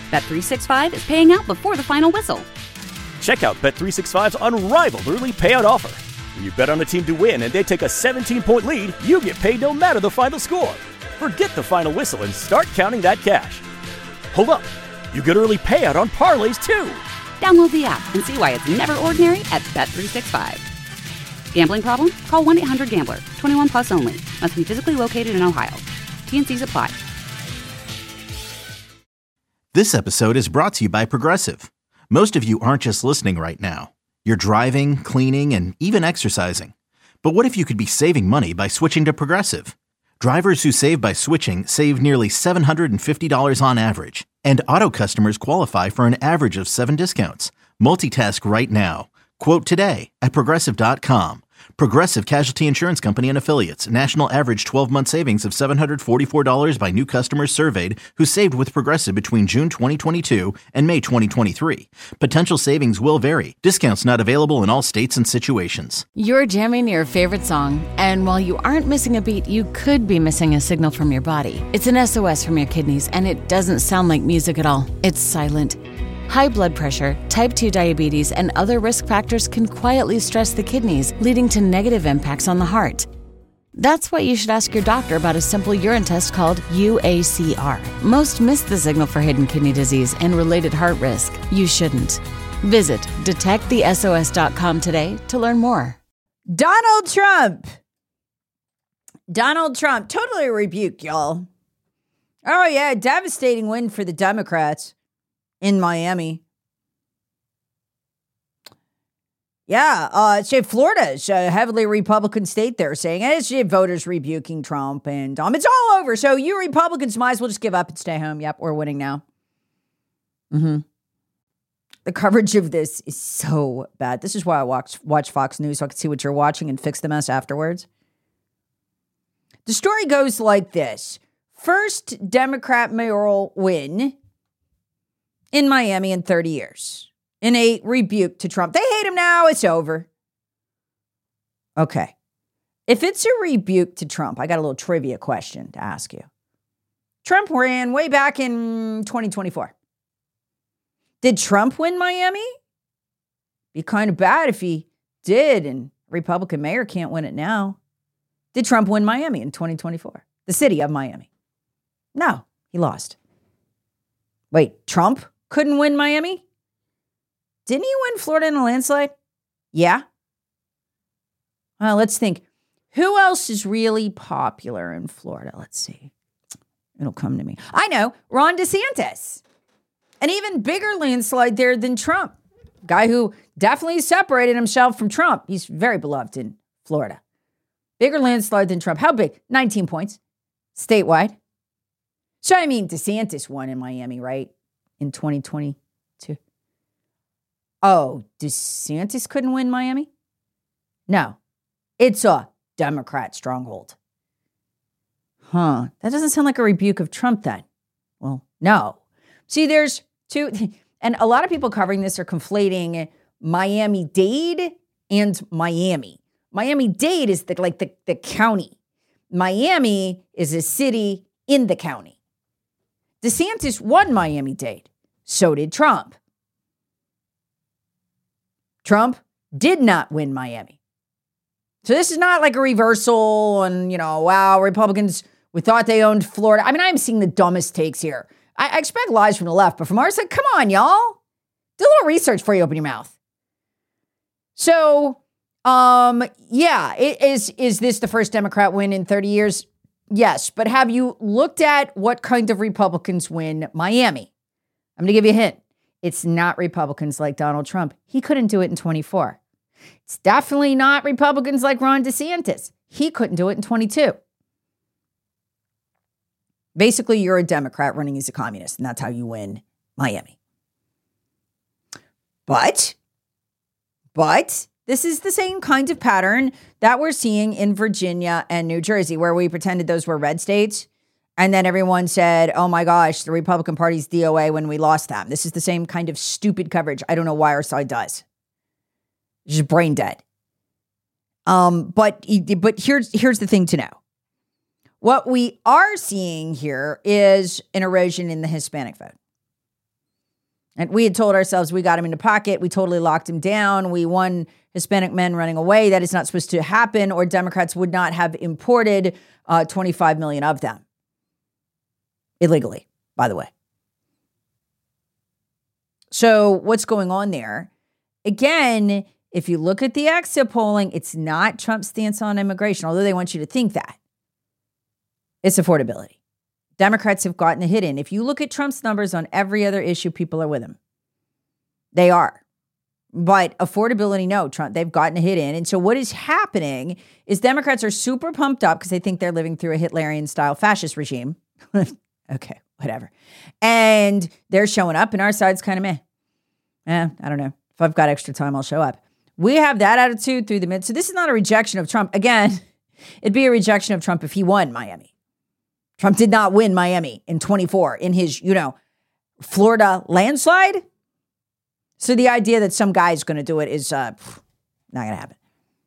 Bet365 is paying out before the final whistle. Check out Bet365's unrivaled early payout offer. When you bet on a team to win and they take a 17-point lead, you get paid no matter the final score. Forget the final whistle and start counting that cash. Hold up. You get early payout on parlays, too. Download the app and see why it's never ordinary at Bet365. Gambling problem? Call 1-800-GAMBLER. 21 plus only. Must be physically located in Ohio. T&Cs apply. This episode is brought to you by Progressive. Most of you aren't just listening right now. You're driving, cleaning, and even exercising. But what if you could be saving money by switching to Progressive? Drivers who save by switching save nearly $750 on average. And auto customers qualify for an average of 7 discounts. Multitask right now. Quote today at Progressive.com. Progressive Casualty Insurance Company and Affiliates. National average 12-month savings of $744 by new customers surveyed who saved with Progressive between June 2022 and May 2023. Potential savings will vary. Discounts not available in all states and situations. You're jamming your favorite song, and while you aren't missing a beat, you could be missing a signal from your body. It's an SOS from your kidneys, and it doesn't sound like music at all. It's silent. High blood pressure, type 2 diabetes, and other risk factors can quietly stress the kidneys, leading to negative impacts on the heart. That's why you should ask your doctor about a simple urine test called UACR. Most miss the signal for hidden kidney disease and related heart risk. You shouldn't. Visit detectthesos.com today to learn more. Donald Trump totally rebuked, y'all. Oh, yeah, devastating win for the Democrats in Miami. Yeah, Florida is a heavily Republican state, they're saying. And it's voters rebuking Trump, and it's all over. So you Republicans might as well just give up and stay home. Yep, we're winning now. The coverage of this is so bad. This is why I watch Fox News, so I can see what you're watching and fix the mess afterwards. The story goes like this. First Democrat mayoral win in Miami in 30 years. In a rebuke to Trump. They hate him now. It's over. Okay. If it's a rebuke to Trump, I got a little trivia question to ask you. Trump ran way back in 2024. Did Trump win Miami? Be kind of bad if he did, and Republican mayor can't win it now. Did Trump win Miami in 2024? The city of Miami? No, he lost. Wait, Trump couldn't win Miami? Didn't he win Florida in a landslide? Yeah. Well, let's think. Who else is really popular in Florida? Let's see. It'll come to me. I know, Ron DeSantis. An even bigger landslide there than Trump. Guy who definitely separated himself from Trump. He's very beloved in Florida. Bigger landslide than Trump. How big? 19 points. Statewide. So, I mean, DeSantis won in Miami, right? In 2022. Oh, DeSantis couldn't win Miami? No. It's a Democrat stronghold. That doesn't sound like a rebuke of Trump then. Well, no. See, there's two, and a lot of people covering this are conflating Miami-Dade and Miami. Miami-Dade is the county. Miami is a city in the county. DeSantis won Miami-Dade. So did Trump. Trump did not win Miami. So this is not like a reversal and, wow, Republicans, we thought they owned Florida. I mean, I'm seeing the dumbest takes here. I expect lies from the left, but from our side, come on, y'all. Do a little research before you open your mouth. So, is this the first Democrat win in 30 years? Yes, but have you looked at what kind of Republicans win Miami? I'm going to give you a hint. It's not Republicans like Donald Trump. He couldn't do it in 24. It's definitely not Republicans like Ron DeSantis. He couldn't do it in 22. Basically, you're a Democrat running as a communist, and that's how you win Miami. But this is the same kind of pattern that we're seeing in Virginia and New Jersey, where we pretended those were red states. And then everyone said, oh my gosh, the Republican Party's DOA when we lost them. This is the same kind of stupid coverage. I don't know why our side does. It's just brain dead. But here's the thing to know. What we are seeing here is an erosion in the Hispanic vote. And we had told ourselves we got him in the pocket. We totally locked him down. We won Hispanic men running away. That is not supposed to happen, or Democrats would not have imported 25 million of them. Illegally, by the way. So what's going on there? Again, if you look at the exit polling, it's not Trump's stance on immigration, although they want you to think that. It's affordability. Democrats have gotten a hit in. If you look at Trump's numbers on every other issue, people are with him. They are. But affordability, no, Trump, they've gotten a hit in. And so what is happening is Democrats are super pumped up because they think they're living through a Hitlerian-style fascist regime. Okay, whatever. And they're showing up, and our side's kind of meh. I don't know. If I've got extra time, I'll show up. We have that attitude through the mid. So this is not a rejection of Trump. Again, it'd be a rejection of Trump if he won Miami. Trump did not win Miami in 24 in his, Florida landslide. So the idea that some guy is going to do it is not going to happen.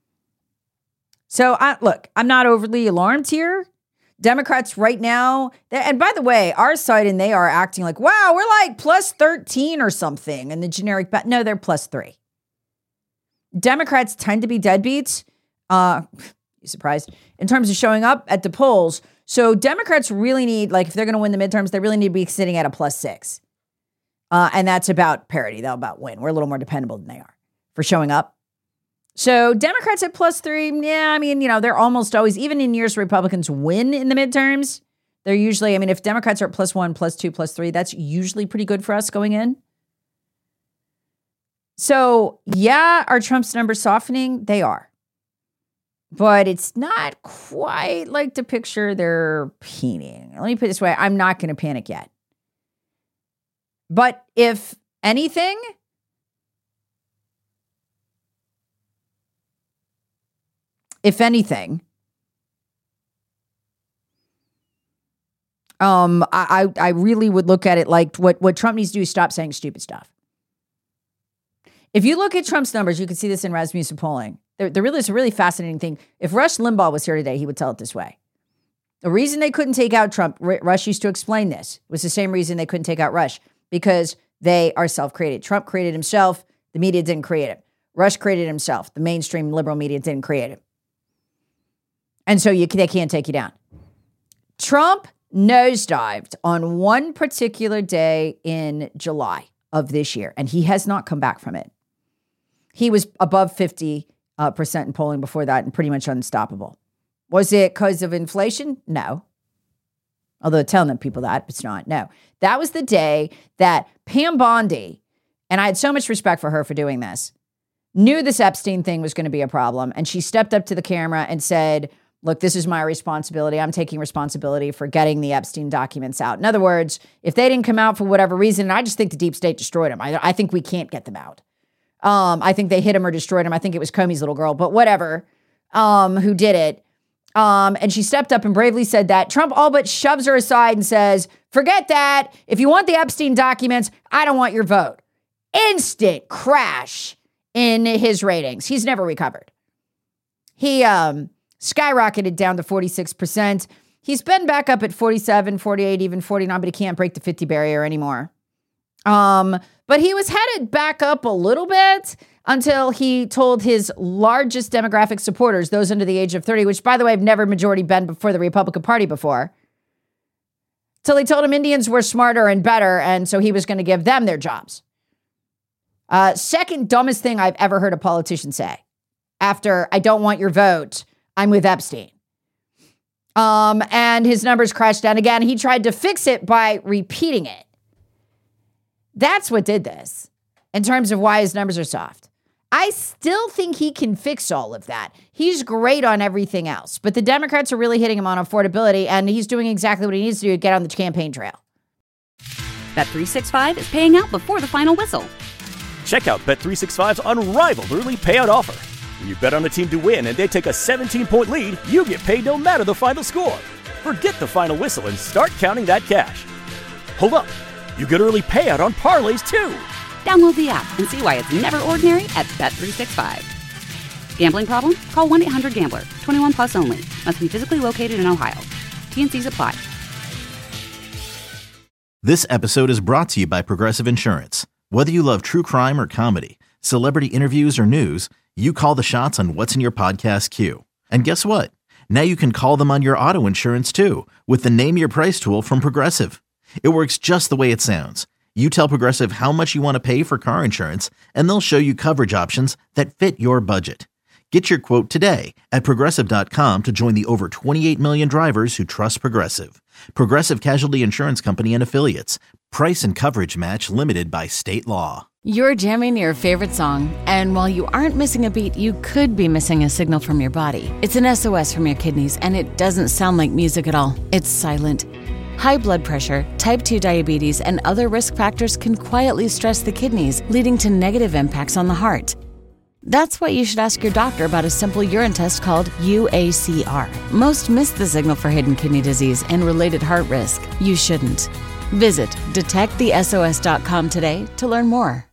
So look, I'm not overly alarmed here. Democrats right now, and by the way, our side and they are acting like, wow, we're like plus 13 or something. And the generic, no, they're plus 3. Democrats tend to be deadbeats. You surprised? In terms of showing up at the polls. So Democrats really need, like, if they're going to win the midterms, they really need to be sitting at a plus 6. And that's about parity. They'll about win. We're a little more dependable than they are for showing up. So Democrats at plus 3, yeah, I mean, they're almost always, even in years Republicans win in the midterms, they're usually, if Democrats are at plus 1, plus 2, plus 3, that's usually pretty good for us going in. So, yeah, are Trump's numbers softening? They are. But it's not quite like the picture they're painting. Let me put it this way. I'm not going to panic yet. But if anything, I really would look at it like what Trump needs to do is stop saying stupid stuff. If you look at Trump's numbers, you can see this in Rasmussen polling. There really is a really fascinating thing. If Rush Limbaugh was here today, he would tell it this way. The reason they couldn't take out Trump, Rush used to explain this, was the same reason they couldn't take out Rush, because they are self-created. Trump created himself. The media didn't create him. Rush created himself. The mainstream liberal media didn't create him. And so they can't take you down. Trump nosedived on one particular day in July of this year, and he has not come back from it. He was above 50% in polling before that and pretty much unstoppable. Was it because of inflation? No. Although telling people that, it's not. No. That was the day that Pam Bondi, and I had so much respect for her for doing this, knew this Epstein thing was going to be a problem. And she stepped up to the camera and said, look, this is my responsibility. I'm taking responsibility for getting the Epstein documents out. In other words, if they didn't come out for whatever reason, and I just think the deep state destroyed them. I think we can't get them out. I think they hit him or destroyed him. I think it was Comey's little girl, but whatever, who did it. And she stepped up and bravely said that. Trump all but shoves her aside and says, forget that. If you want the Epstein documents, I don't want your vote. Instant crash in his ratings. He's never recovered. He skyrocketed down to 46%. He's been back up at 47, 48, even 49, but he can't break the 50 barrier anymore. But he was headed back up a little bit until he told his largest demographic supporters, those under the age of 30, which, by the way, have never majority been before the Republican Party before, till he told them Indians were smarter and better, and so he was going to give them their jobs. Second dumbest thing I've ever heard a politician say after, I don't want your vote, I'm with Epstein. And his numbers crashed down again. He tried to fix it by repeating it. That's what did this in terms of why his numbers are soft. I still think he can fix all of that. He's great on everything else, but the Democrats are really hitting him on affordability, and he's doing exactly what he needs to do to get on the campaign trail. Bet365 is paying out before the final whistle. Check out Bet365's unrivaled early payout offer. When you bet on a team to win and they take a 17-point lead, you get paid no matter the final score. Forget the final whistle and start counting that cash. Hold up. You get early payout on parlays, too. Download the app and see why it's never ordinary at Bet365. Gambling problem? Call 1-800-GAMBLER. 21 plus only. Must be physically located in Ohio. T&Cs apply. This episode is brought to you by Progressive Insurance. Whether you love true crime or comedy, celebrity interviews or news, you call the shots on what's in your podcast queue. And guess what? Now you can call them on your auto insurance too with the Name Your Price tool from Progressive. It works just the way it sounds. You tell Progressive how much you want to pay for car insurance, and they'll show you coverage options that fit your budget. Get your quote today at Progressive.com to join the over 28 million drivers who trust Progressive. Progressive Casualty Insurance Company and Affiliates. Price and coverage match limited by state law. You're jamming your favorite song, and while you aren't missing a beat, you could be missing a signal from your body. It's an SOS from your kidneys, and it doesn't sound like music at all. It's silent. High blood pressure, type 2 diabetes, and other risk factors can quietly stress the kidneys, leading to negative impacts on the heart. That's why you should ask your doctor about a simple urine test called UACR. Most miss the signal for hidden kidney disease and related heart risk. You shouldn't. Visit detectthesos.com today to learn more.